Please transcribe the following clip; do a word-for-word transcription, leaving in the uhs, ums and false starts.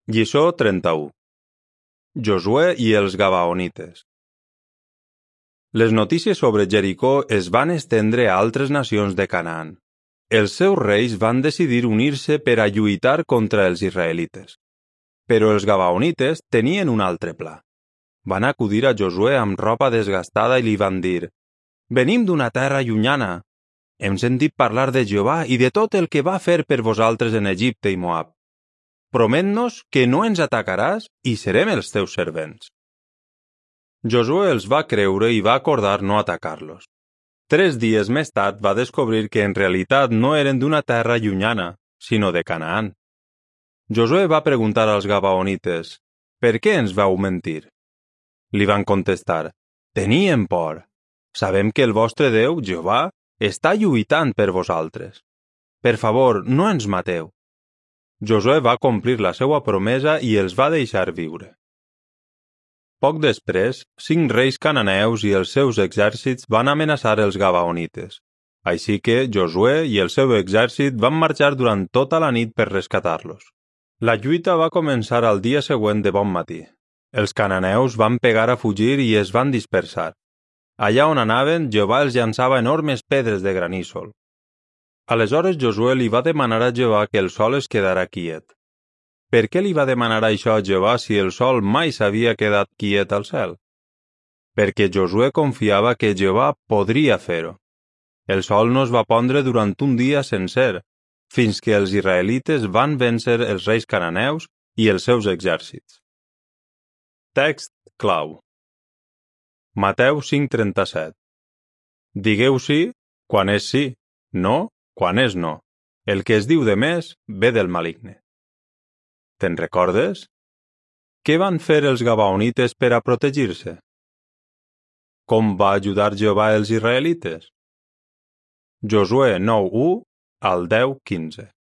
Lliçó trenta-u. Josuè i els Gabaonites. Les notícies sobre Jericó es van estendre a altres nacions de Canaan. Els seus reis van decidir unir-se per a lluitar contra els israelites. Però els Gabaonites tenien un altre pla. Van acudir a Josuè amb roba desgastada i li van dir: «Venim d'una terra llunyana. Hem sentit parlar de Jehovà i de tot el que va fer per vosaltres en Egipte i Moab. Promet-nos que no ens atacaràs i serem els teus servents». Josuè els va creure i va acordar no atacar-los. Tres dies més tard va descobrir que en realitat no eren d'una terra llunyana, sinó de Canaan. Josuè va preguntar als Gabaonites: «Per què ens vau mentir?» Li van contestar: «Teníem por. Sabem que el vostre Déu, Jehovà, està lluitant per vosaltres. Per favor, no ens mateu». Josuè va complir la seva promesa i els va deixar viure. Poc després, cinc reis cananeus i els seus exèrcits van amenaçar els Gabaonites. Així que Josuè i el seu exèrcit van marxar durant tota la nit per rescatar-los. La lluita va començar al dia següent de bon matí. Els cananeus van pegar a fugir i es van dispersar. Allà on anaven, Jehovà els llançava enormes pedres de granísol. Aleshores Josuè li va demanar a Jehovà que el sol es quedara quiet. Per què li va demanar això a Jehovà si el sol mai s'havia quedat quiet al cel? Perquè Josuè confiava que Jehovà podria fer-ho. El sol no es va pondre durant un dia sencer, fins que els israelites van vèncer els reis cananeus i els seus exèrcits. Text clau. Mateu cinc trenta-set. Digueu sí quan és sí, no quan és no. El que es diu de més ve del maligne. Te'n recordes? Què van fer els Gabaonites per a protegir-se? Com va ajudar Jehovà els israelites? Josuè nou u al deu quinze.